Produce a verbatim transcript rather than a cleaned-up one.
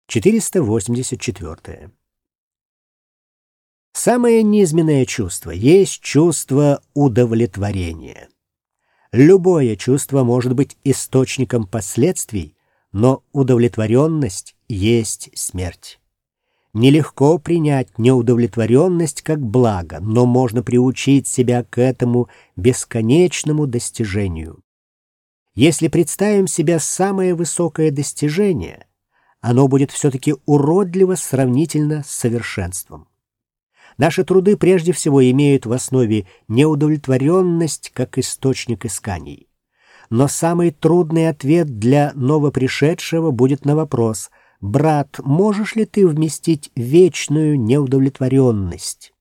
четыреста восемьдесят четыре. Самое низменное чувство есть чувство удовлетворения. Любое чувство может быть источником последствий, но удовлетворенность есть смерть. Нелегко принять неудовлетворенность как благо, но можно приучить себя к этому бесконечному достижению. Если представим себе самое высокое достижение, оно будет все-таки уродливо сравнительно с совершенством. Наши труды прежде всего имеют в основе неудовлетворенность как источник исканий. Но самый трудный ответ для новопришедшего будет на вопрос: «Брат, можешь ли ты вместить вечную неудовлетворенность?»